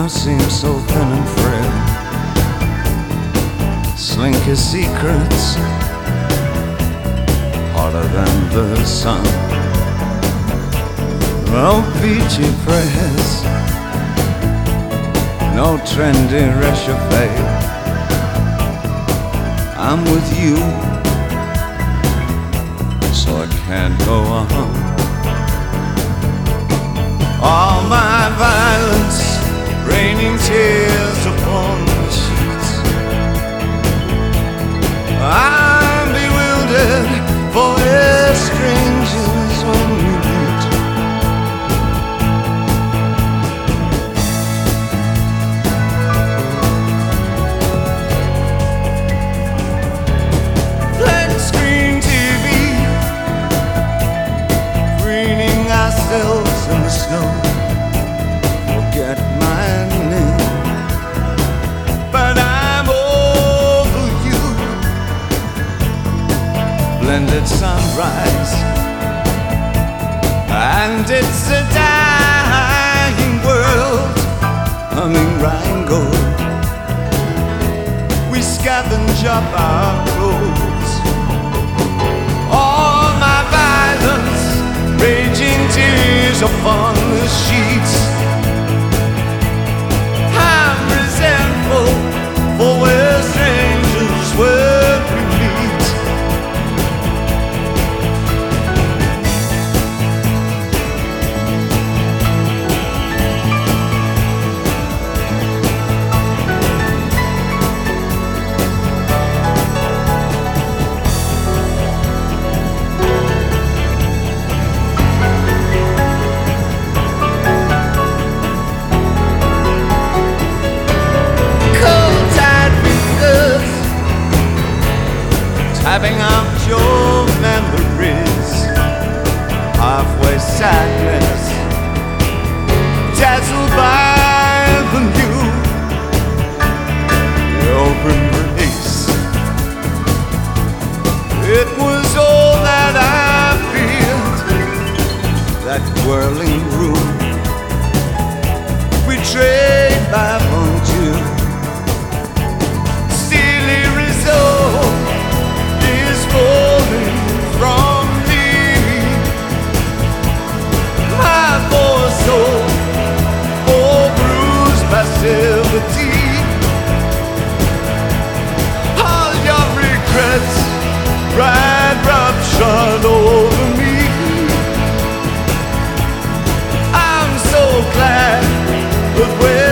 seems so thin and frail. Slinky secrets, harder than the sun. No peachy prayers, no trendy réchauffé. I'm with you, so I can't go on. All my violence, raining tears upon the sheets. I'm bewildered, for we're strangers when we meet. Flat screen TV, preening ourselves in the snow. Forget my name, but I'm over you. Blended sunrise, and it's a dying world, humming Rheingold. We scavenge up our clothes. All my violence, raging tears upon the sheets. I'm resentful, for we're strangers when we meet. Tapping up your memories, halfway sadness, dazzled by the new, your embrace. It was all that I feared, that whirling room, betrayed by bonjour. Steely resolve is falling from me. My poor soul, all bruised by sympathy. All your regrets, pride ruptured over me. I'm so glad that we're